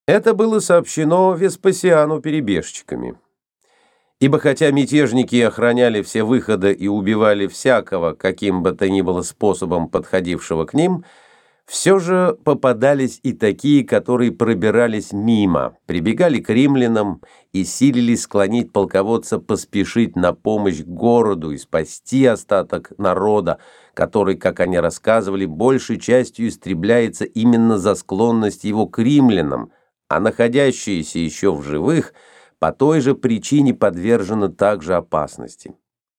Это было сообщено Веспасиану перебежчиками. Ибо хотя мятежники охраняли все выходы и убивали всякого, каким бы то ни было способом подходившего к ним, все же попадались и такие, которые пробирались мимо, прибегали к римлянам и силились склонить полководца поспешить на помощь городу и спасти остаток народа, который, как они рассказывали, большей частью истребляется именно за склонность его к римлянам, а находящиеся еще в живых по той же причине подвержены также опасности.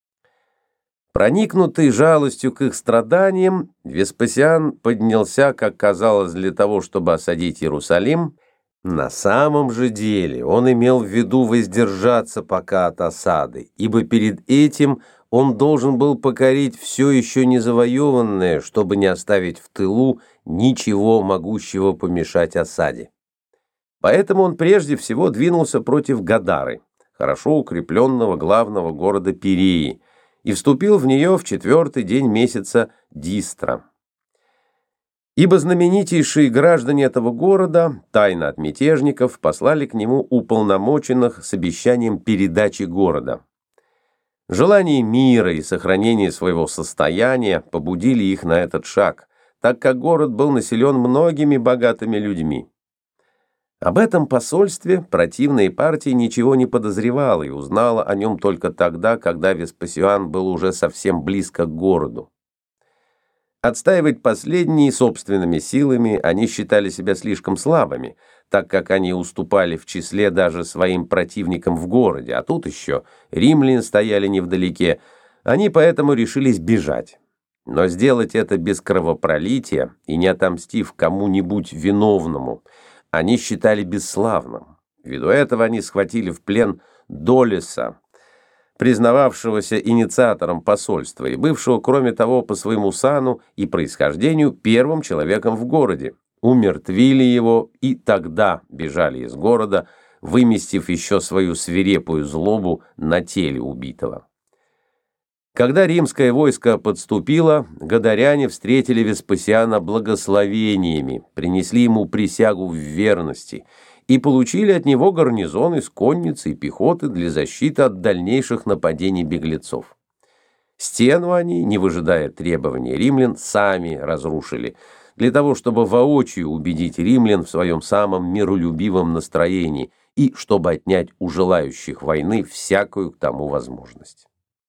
Проникнутый жалостью к их страданиям, Веспасиан поднялся, как казалось, для того, чтобы осадить Иерусалим. На самом же деле он имел в виду воздержаться пока от осады, ибо перед этим он должен был покорить все еще не завоеванное, чтобы не оставить в тылу ничего могущего помешать осаде. Поэтому он прежде всего двинулся против Гадары, хорошо укрепленного главного города Пиреи, и вступил в нее в 4-й день месяца Дистра. Ибо знаменитейшие граждане этого города, тайно от мятежников, послали к нему уполномоченных с обещанием передачи города. Желание мира и сохранения своего состояния побудили их на этот шаг, так как город был населен многими богатыми людьми. Об этом посольстве противная партия ничего не подозревала и узнала о нем только тогда, когда Веспасиан был уже совсем близко к городу. Отстаивать последние собственными силами они считали себя слишком слабыми, так как они уступали в числе даже своим противникам в городе, а тут еще римляне стояли невдалеке, они поэтому решились бежать. Но сделать это без кровопролития и не отомстив кому-нибудь виновному они считали бесславным. Ввиду этого они схватили в плен Долеса, признававшегося инициатором посольства и бывшего, кроме того, по своему сану и происхождению первым человеком в городе, умертвили его и тогда бежали из города, выместив еще свою свирепую злобу на теле убитого. Когда римское войско подступило, гадаряне встретили Веспасиана благословениями, принесли ему присягу в верности и получили от него гарнизон из конницы и пехоты для защиты от дальнейших нападений беглецов. Стену они, не выжидая требований римлян, сами разрушили, для того, чтобы воочию убедить римлян в своем самом миролюбивом настроении и чтобы отнять у желающих войны всякую к тому возможность.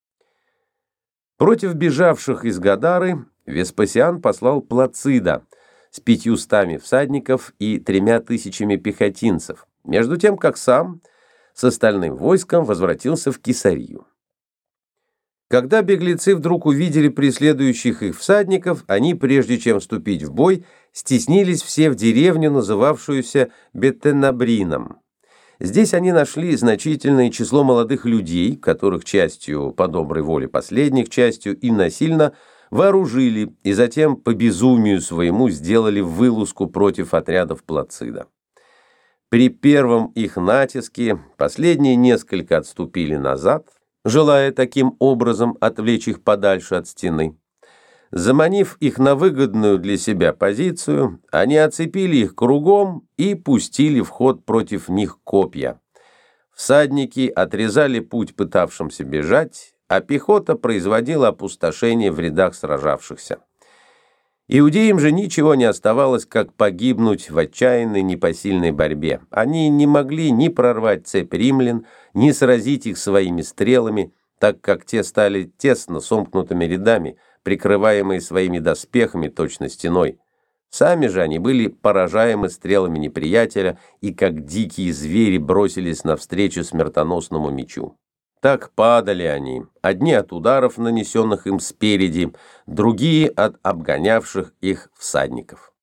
Против бежавших из Гадары Веспасиан послал Плацида с 500 всадников и 3000 пехотинцев, между тем как сам с остальным войском возвратился в Кесарию. Когда беглецы вдруг увидели преследующих их всадников, они, прежде чем вступить в бой, стеснились все в деревню, называвшуюся Бетенабрином. Здесь они нашли значительное число молодых людей, которых частью по доброй воле последних, частью и насильно вооружили, и затем по безумию своему сделали вылазку против отрядов Плацида. При первом их натиске последние несколько отступили назад, желая таким образом отвлечь их подальше от стены. Заманив их на выгодную для себя позицию, они оцепили их кругом и пустили в ход против них копья. Всадники отрезали путь пытавшимся бежать, а пехота производила опустошение в рядах сражавшихся. Иудеям же ничего не оставалось, как погибнуть в отчаянной непосильной борьбе. Они не могли ни прорвать цепь римлян, ни сразить их своими стрелами, так как те стали тесно сомкнутыми рядами, прикрываемые своими доспехами точно стеной. Сами же они были поражаемы стрелами неприятеля и, как дикие звери, бросились навстречу смертоносному мечу. Так падали они, одни от ударов, нанесенных им спереди, другие от обгонявших их всадников.